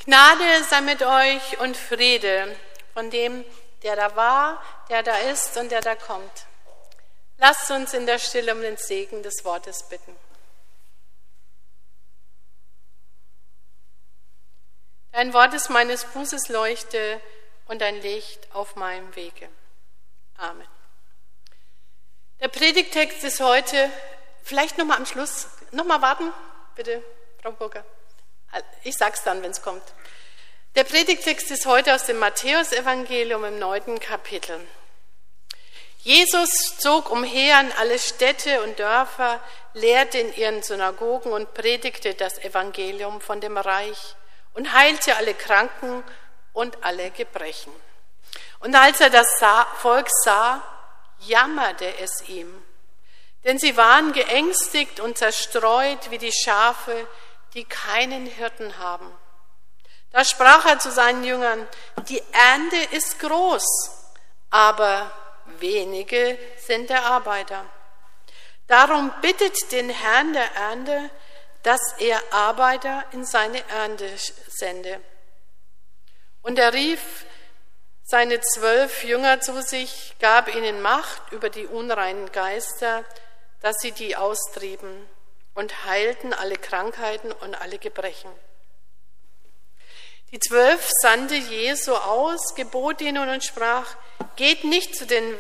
Gnade sei mit euch und Friede von dem, der da war, der da ist und der da kommt. Lasst uns in der Stille um den Segen des Wortes bitten. Dein Wort ist meines Fußes Leuchte und ein Licht auf meinem Wege. Amen. Der Predigttext ist heute, vielleicht nochmal am Schluss, nochmal warten, bitte, Frau Burger. Ich sag's dann, wenn es kommt. Der Predigttext ist heute aus dem Matthäusevangelium im 9. Kapitel. Jesus zog umher in alle Städte und Dörfer, lehrte in ihren Synagogen und predigte das Evangelium von dem Reich und heilte alle Kranken und alle Gebrechen. Und als er das Volk sah, jammerte es ihm, denn sie waren geängstigt und zerstreut wie die Schafe, die keinen Hirten haben. Da sprach er zu seinen Jüngern: Die Ernte ist groß, aber wenige sind der Arbeiter. Darum bittet den Herrn der Ernte, dass er Arbeiter in seine Ernte sende. Und er rief seine 12 Jünger zu sich, gab ihnen Macht über die unreinen Geister, dass sie die austrieben und heilten alle Krankheiten und alle Gebrechen. Die 12 sandte Jesu aus, gebot ihnen und sprach: Geht nicht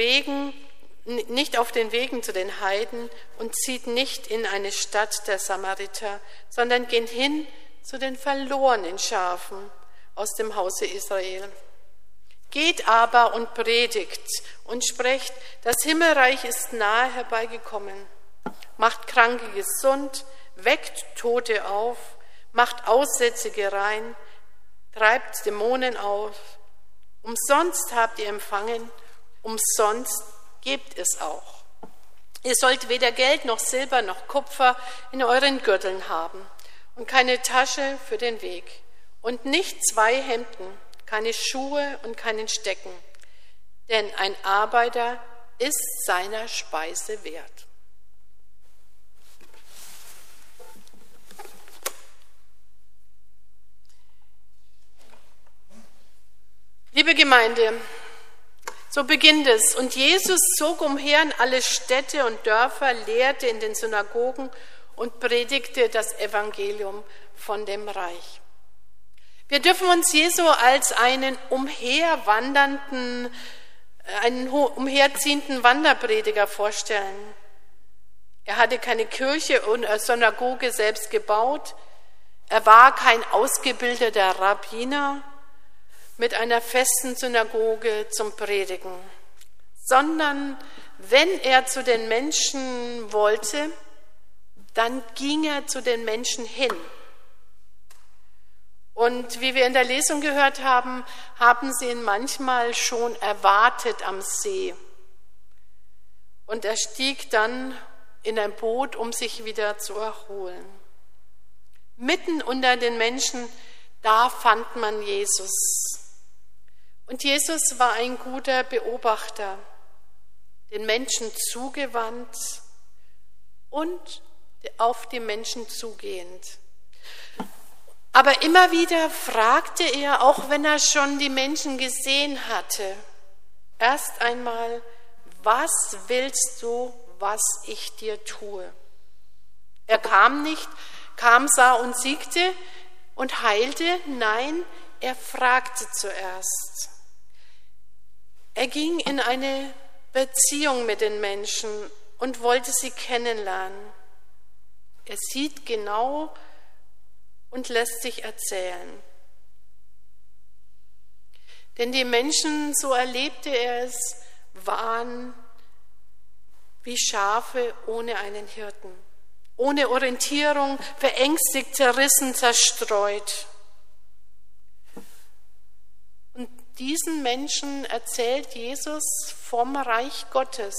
auf den Wegen zu den Heiden und zieht nicht in eine Stadt der Samariter, sondern geht hin zu den verlorenen Schafen aus dem Hause Israel. Geht aber und predigt und sprecht: Das Himmelreich ist nahe herbeigekommen. Macht Kranke gesund, weckt Tote auf, macht Aussätzige rein, treibt Dämonen auf. Umsonst habt ihr empfangen, umsonst gebt es auch. Ihr sollt weder Geld noch Silber noch Kupfer in euren Gürteln haben und keine Tasche für den Weg und nicht 2 Hemden, keine Schuhe und keinen Stecken, denn ein Arbeiter ist seiner Speise wert. Liebe Gemeinde, so beginnt es. Und Jesus zog umher in alle Städte und Dörfer, lehrte in den Synagogen und predigte das Evangelium von dem Reich. Wir dürfen uns Jesu als einen umherziehenden Wanderprediger vorstellen. Er hatte keine Kirche und Synagoge selbst gebaut. Er war kein ausgebildeter Rabbiner mit einer festen Synagoge zum Predigen, sondern wenn er zu den Menschen wollte, dann ging er zu den Menschen hin. Und wie wir in der Lesung gehört haben, haben sie ihn manchmal schon erwartet am See. Und er stieg dann in ein Boot, um sich wieder zu erholen. Mitten unter den Menschen, da fand man Jesus. Und Jesus war ein guter Beobachter, den Menschen zugewandt und auf die Menschen zugehend. Aber immer wieder fragte er, auch wenn er schon die Menschen gesehen hatte, erst einmal: Was willst du, was ich dir tue? Er kam nicht, sah und siegte und heilte. Nein, er fragte zuerst. Er ging in eine Beziehung mit den Menschen und wollte sie kennenlernen. Er sieht genau und lässt sich erzählen. Denn die Menschen, so erlebte er es, waren wie Schafe ohne einen Hirten, ohne Orientierung, verängstigt, zerrissen, zerstreut. Und diesen Menschen erzählt Jesus vom Reich Gottes,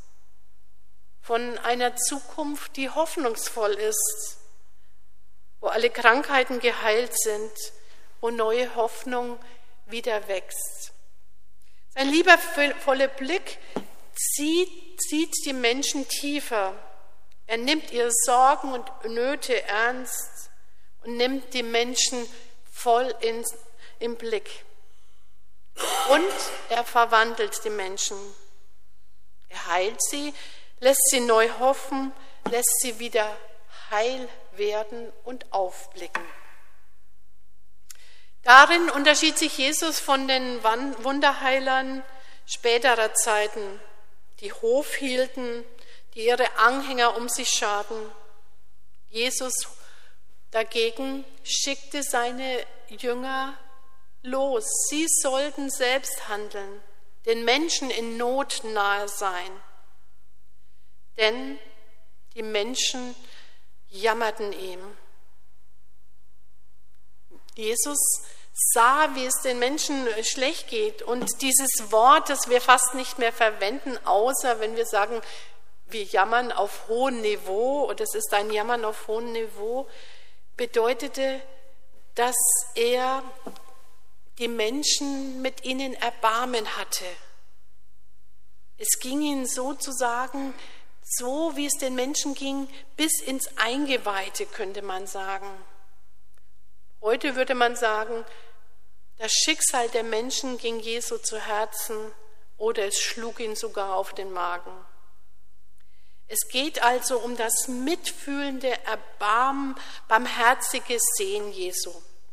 von einer Zukunft, die hoffnungsvoll ist, wo alle Krankheiten geheilt sind, wo neue Hoffnung wieder wächst. Sein liebevoller Blick sieht die Menschen tiefer. Er nimmt ihre Sorgen und Nöte ernst und nimmt die Menschen voll im Blick. Und er verwandelt die Menschen. Er heilt sie, lässt sie neu hoffen, lässt sie wieder heil werden und aufblicken. Darin unterschied sich Jesus von den Wunderheilern späterer Zeiten, die Hof hielten, die ihre Anhänger um sich scharten. Jesus dagegen schickte seine Jünger los. Sie sollten selbst handeln, den Menschen in Not nahe sein. Denn die Menschen jammerten ihm. Jesus sah, wie es den Menschen schlecht geht. Und dieses Wort, das wir fast nicht mehr verwenden, außer wenn wir sagen, wir jammern auf hohem Niveau, oder es ist ein Jammern auf hohem Niveau, bedeutete, dass er die Menschen mit ihnen Erbarmen hatte. Es ging ihnen sozusagen so, wie es den Menschen ging, bis ins Eingeweihte, könnte man sagen. Heute würde man sagen, das Schicksal der Menschen ging Jesu zu Herzen oder es schlug ihn sogar auf den Magen. Es geht also um das mitfühlende, barmherzige Sehen Jesu.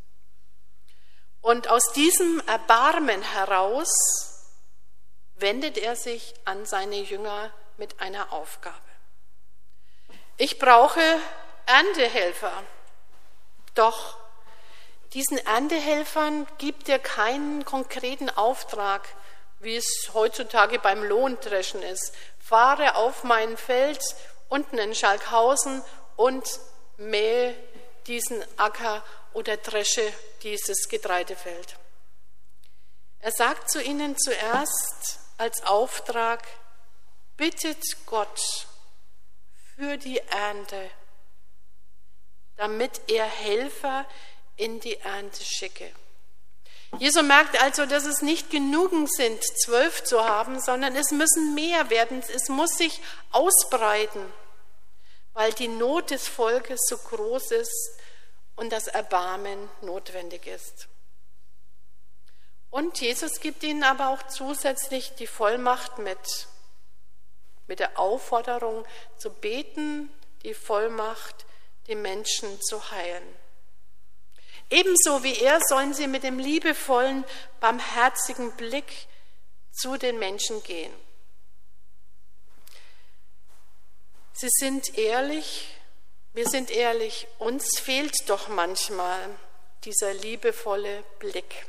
Und aus diesem Erbarmen heraus wendet er sich an seine Jünger mit einer Aufgabe. Ich brauche Erntehelfer. Doch diesen Erntehelfern gibt er keinen konkreten Auftrag, wie es heutzutage beim Lohndreschen ist. Fahre auf mein Feld unten in Schalkhausen und mähe diesen Acker oder dresche dieses Getreidefeld. Er sagt zu ihnen zuerst als Auftrag, bittet Gott für die Ernte, damit er Helfer in die Ernte schicke. Jesus merkt also, dass es nicht genügend sind, 12 zu haben, sondern es müssen mehr werden. Es muss sich ausbreiten, weil die Not des Volkes so groß ist und das Erbarmen notwendig ist. Und Jesus gibt ihnen aber auch zusätzlich die Vollmacht mit der Aufforderung zu beten, die Vollmacht, die Menschen zu heilen. Ebenso wie er sollen sie mit dem liebevollen, barmherzigen Blick zu den Menschen gehen. Sie sind ehrlich, wir sind ehrlich, uns fehlt doch manchmal dieser liebevolle Blick.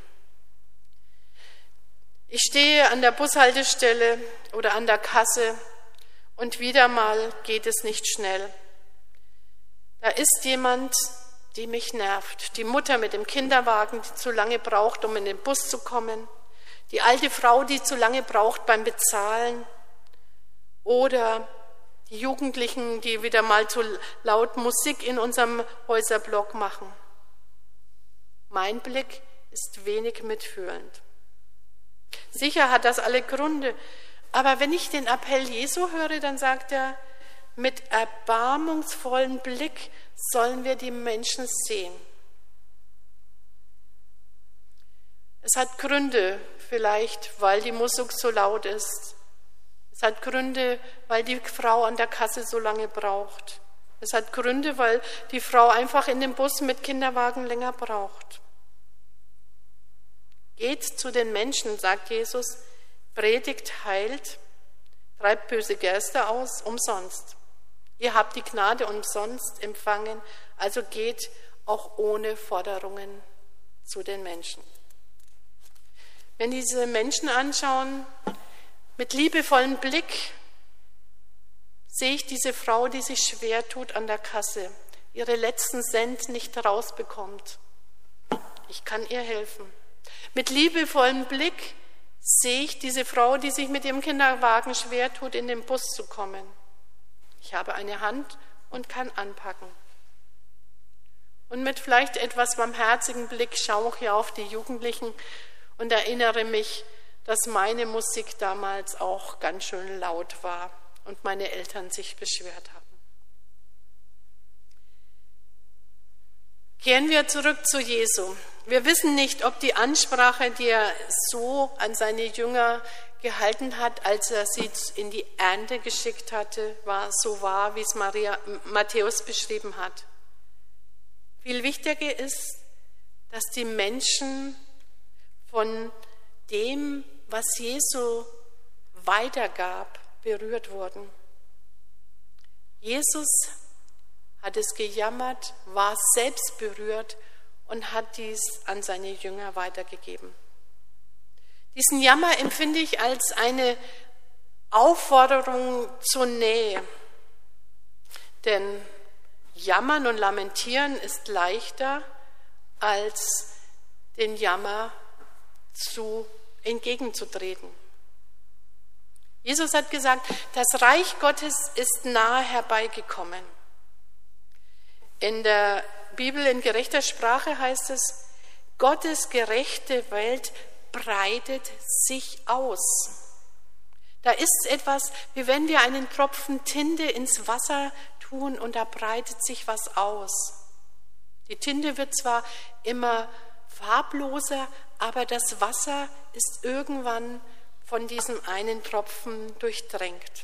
Ich stehe an der Bushaltestelle oder an der Kasse und wieder mal geht es nicht schnell. Da ist jemand, die mich nervt. Die Mutter mit dem Kinderwagen, die zu lange braucht, um in den Bus zu kommen. Die alte Frau, die zu lange braucht beim Bezahlen. Oder die Jugendlichen, die wieder mal zu laut Musik in unserem Häuserblock machen. Mein Blick ist wenig mitfühlend. Sicher hat das alle Gründe, aber wenn ich den Appell Jesu höre, dann sagt er, mit erbarmungsvollem Blick sollen wir die Menschen sehen. Es hat Gründe, vielleicht weil die Musik so laut ist. Es hat Gründe, weil die Frau an der Kasse so lange braucht. Es hat Gründe, weil die Frau einfach in dem Bus mit Kinderwagen länger braucht. Geht zu den Menschen, sagt Jesus, predigt, heilt, treibt böse Geister aus, umsonst. Ihr habt die Gnade umsonst empfangen, also geht auch ohne Forderungen zu den Menschen. Wenn diese Menschen anschauen, mit liebevollem Blick, sehe ich diese Frau, die sich schwer tut an der Kasse, ihre letzten Cent nicht rausbekommt. Ich kann ihr helfen. Mit liebevollem Blick sehe ich diese Frau, die sich mit ihrem Kinderwagen schwer tut, in den Bus zu kommen. Ich habe eine Hand und kann anpacken. Und mit vielleicht etwas barmherzigen Blick schaue ich auf die Jugendlichen und erinnere mich, dass meine Musik damals auch ganz schön laut war und meine Eltern sich beschwert haben. Kehren wir zurück zu Jesu. Wir wissen nicht, ob die Ansprache, die er so an seine Jünger gehalten hat, als er sie in die Ernte geschickt hatte, so war, wie es Matthäus beschrieben hat. Viel wichtiger ist, dass die Menschen von dem, was Jesu weitergab, berührt wurden. Jesus hat es gejammert, war selbst berührt und hat dies an seine Jünger weitergegeben. Diesen Jammer empfinde ich als eine Aufforderung zur Nähe. Denn Jammern und Lamentieren ist leichter, als den Jammer entgegenzutreten. Jesus hat gesagt, das Reich Gottes ist nahe herbeigekommen. In der Bibel in gerechter Sprache heißt es, Gottes gerechte Welt breitet sich aus. Da ist etwas, wie wenn wir einen Tropfen Tinte ins Wasser tun und da breitet sich was aus. Die Tinte wird zwar immer farbloser, aber das Wasser ist irgendwann von diesem einen Tropfen durchdrängt.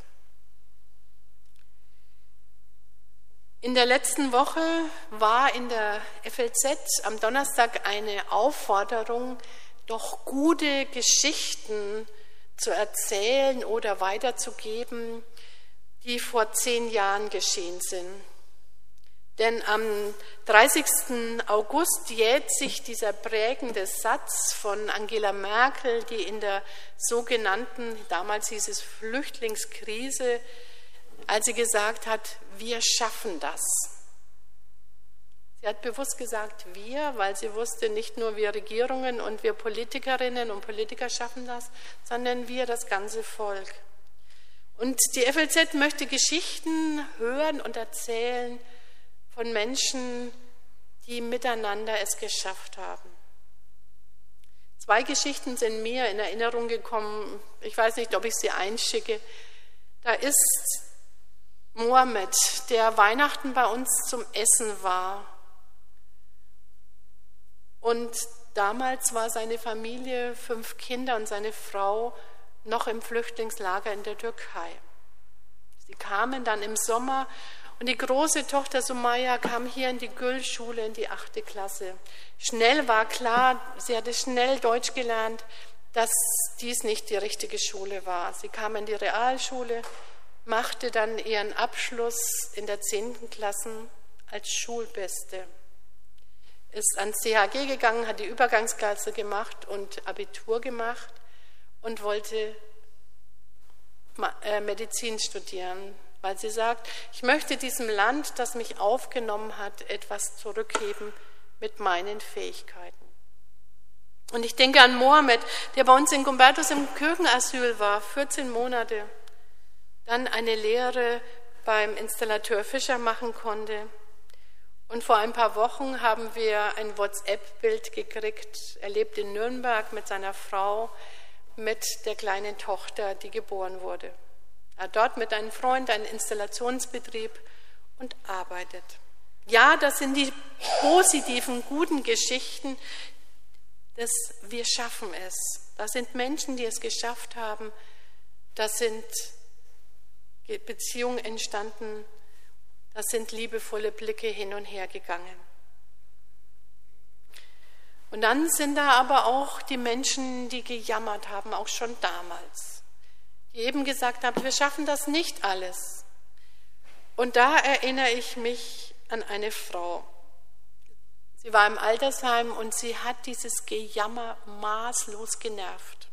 In der letzten Woche war in der FLZ am Donnerstag eine Aufforderung, doch gute Geschichten zu erzählen oder weiterzugeben, die vor 10 Jahren geschehen sind. Denn am 30. August jährt sich dieser prägende Satz von Angela Merkel, die in der sogenannten, damals hieß es Flüchtlingskrise, als sie gesagt hat, wir schaffen das. Sie hat bewusst gesagt, wir, weil sie wusste, nicht nur wir Regierungen und wir Politikerinnen und Politiker schaffen das, sondern wir, das ganze Volk. Und die FLZ möchte Geschichten hören und erzählen von Menschen, die miteinander es geschafft haben. 2 Geschichten sind mir in Erinnerung gekommen. Ich weiß nicht, ob ich sie einschicke. Da ist Mohammed, der Weihnachten bei uns zum Essen war. Und damals war seine Familie, 5 Kinder und seine Frau noch im Flüchtlingslager in der Türkei. Sie kamen dann im Sommer und die große Tochter Sumaya kam hier in die Gül-Schule in die 8. Klasse. Schnell war klar, sie hatte schnell Deutsch gelernt, dass dies nicht die richtige Schule war. Sie kam in die Realschule, machte dann ihren Abschluss in der 10. Klasse als Schulbeste. Ist ans CHG gegangen, hat die Übergangsklasse gemacht und Abitur gemacht und wollte Medizin studieren, weil sie sagt, ich möchte diesem Land, das mich aufgenommen hat, etwas zurückgeben mit meinen Fähigkeiten. Und ich denke an Mohammed, der bei uns in Gumbertus im Kirchenasyl war, 14 Monate, dann eine Lehre beim Installateur Fischer machen konnte. Und vor ein paar Wochen haben wir ein WhatsApp-Bild gekriegt. Er lebt in Nürnberg mit seiner Frau, mit der kleinen Tochter, die geboren wurde. Er hat dort mit einem Freund einen Installationsbetrieb und arbeitet. Ja, das sind die positiven, guten Geschichten, dass wir schaffen es. Das sind Menschen, die es geschafft haben. Das sind Beziehungen entstanden. Das sind liebevolle Blicke hin und her gegangen. Und dann sind da aber auch die Menschen, die gejammert haben, auch schon damals. Die eben gesagt haben, wir schaffen das nicht alles. Und da erinnere ich mich an eine Frau. Sie war im Altersheim und sie hat dieses Gejammer maßlos genervt.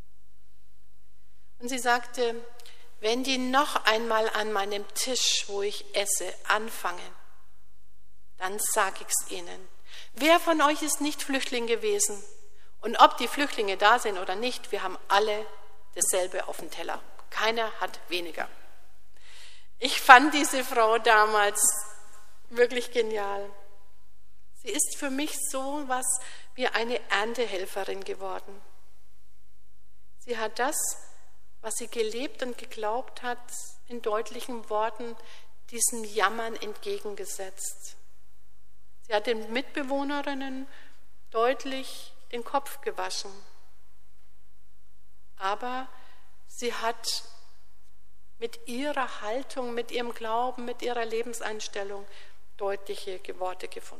Und sie sagte, wenn die noch einmal an meinem Tisch, wo ich esse, anfangen, dann sage ich es ihnen. Wer von euch ist nicht Flüchtling gewesen? Und ob die Flüchtlinge da sind oder nicht, wir haben alle dasselbe auf dem Teller. Keiner hat weniger. Ich fand diese Frau damals wirklich genial. Sie ist für mich so was wie eine Erntehelferin geworden. Sie hat das, was sie gelebt und geglaubt hat, in deutlichen Worten diesem Jammern entgegengesetzt. Sie hat den Mitbewohnerinnen deutlich den Kopf gewaschen. Aber sie hat mit ihrer Haltung, mit ihrem Glauben, mit ihrer Lebenseinstellung deutliche Worte gefunden.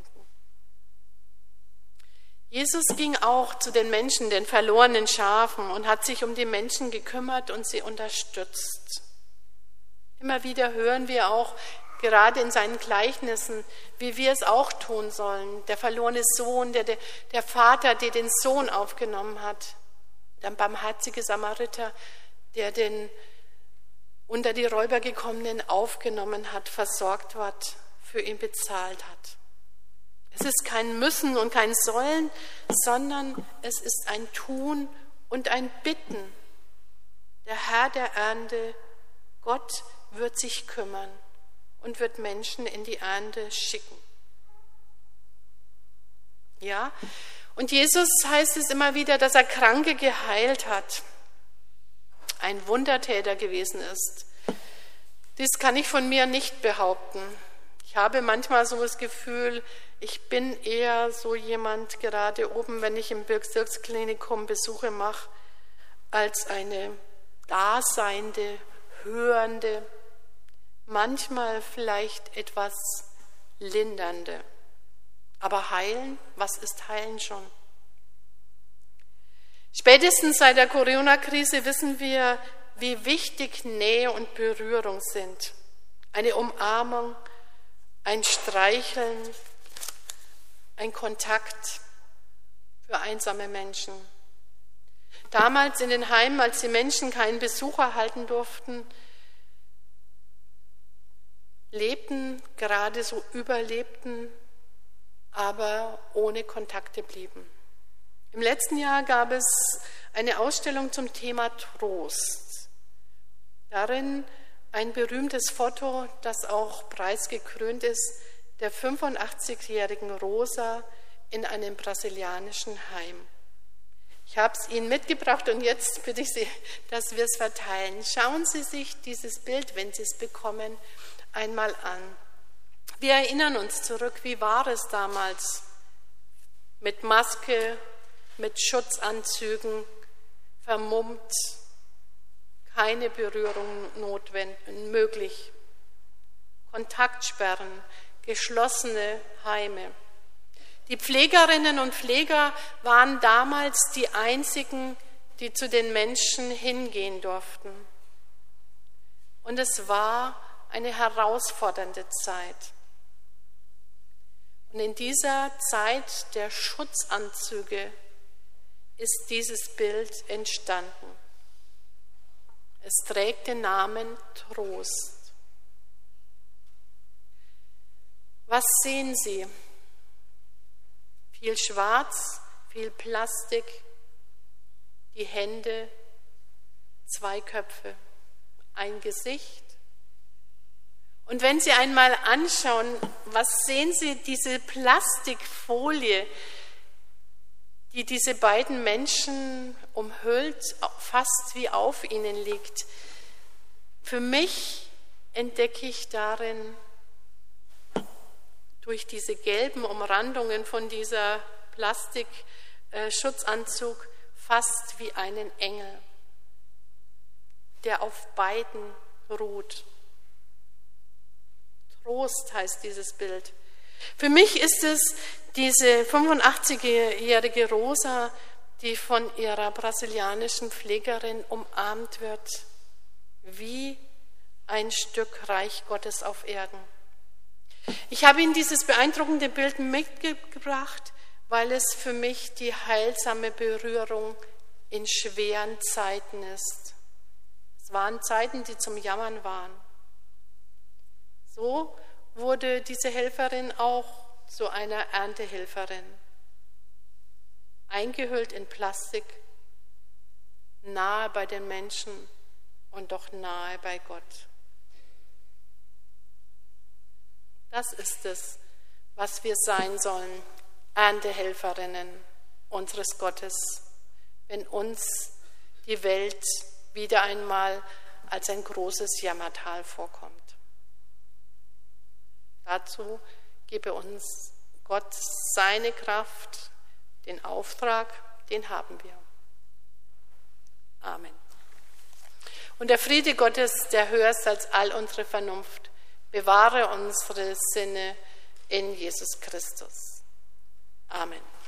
Jesus ging auch zu den Menschen, den verlorenen Schafen, und hat sich um die Menschen gekümmert und sie unterstützt. Immer wieder hören wir auch, gerade in seinen Gleichnissen, wie wir es auch tun sollen. Der verlorene Sohn, der Vater, der den Sohn aufgenommen hat. Der barmherzige Samariter, der den unter die Räuber gekommenen aufgenommen hat, versorgt hat, für ihn bezahlt hat. Es ist kein Müssen und kein Sollen, sondern es ist ein Tun und ein Bitten. Der Herr der Ernte, Gott, wird sich kümmern und wird Menschen in die Ernte schicken. Ja, und Jesus heißt es immer wieder, dass er Kranke geheilt hat, ein Wundertäter gewesen ist. Dies kann ich von mir nicht behaupten. Ich habe manchmal so das Gefühl, ich bin eher so jemand, gerade oben, wenn ich im Bezirksklinikum Besuche mache, als eine daseinende, hörende, manchmal vielleicht etwas lindernde. Aber heilen, was ist heilen schon? Spätestens seit der Corona-Krise wissen wir, wie wichtig Nähe und Berührung sind. Eine Umarmung, ein Streicheln, ein Kontakt für einsame Menschen. Damals in den Heimen, als die Menschen keinen Besuch erhalten durften, lebten, gerade so überlebten, aber ohne Kontakte blieben. Im letzten Jahr gab es eine Ausstellung zum Thema Trost. Darin ein berühmtes Foto, das auch preisgekrönt ist, der 85-jährigen Rosa in einem brasilianischen Heim. Ich habe es Ihnen mitgebracht und jetzt bitte ich Sie, dass wir es verteilen. Schauen Sie sich dieses Bild, wenn Sie es bekommen, einmal an. Wir erinnern uns zurück, wie war es damals? Mit Maske, mit Schutzanzügen, vermummt, keine Berührung möglich. Kontaktsperren, geschlossene Heime. Die Pflegerinnen und Pfleger waren damals die einzigen, die zu den Menschen hingehen durften. Und es war eine herausfordernde Zeit. Und in dieser Zeit der Schutzanzüge ist dieses Bild entstanden. Es trägt den Namen Trost. Was sehen Sie? Viel Schwarz, viel Plastik, die Hände, 2 Köpfe, ein Gesicht. Und wenn Sie einmal anschauen, was sehen Sie, diese Plastikfolie, die diese beiden Menschen umhüllt, fast wie auf ihnen liegt. Für mich entdecke ich darin durch diese gelben Umrandungen von dieser Plastikschutzanzug fast wie einen Engel, der auf beiden ruht. Trost heißt dieses Bild. Für mich ist es diese 85-jährige Rosa, die von ihrer brasilianischen Pflegerin umarmt wird, wie ein Stück Reich Gottes auf Erden. Ich habe Ihnen dieses beeindruckende Bild mitgebracht, weil es für mich die heilsame Berührung in schweren Zeiten ist. Es waren Zeiten, die zum Jammern waren. So wurde diese Helferin auch zu einer Erntehelferin, eingehüllt in Plastik, nahe bei den Menschen und doch nahe bei Gott. Das ist es, was wir sein sollen, Erntehelferinnen unseres Gottes, wenn uns die Welt wieder einmal als ein großes Jammertal vorkommt. Dazu gebe uns Gott, seine Kraft, den Auftrag, den haben wir. Amen. Und der Friede Gottes, der höher ist als all unsere Vernunft, bewahre unsere Sinne in Jesus Christus. Amen.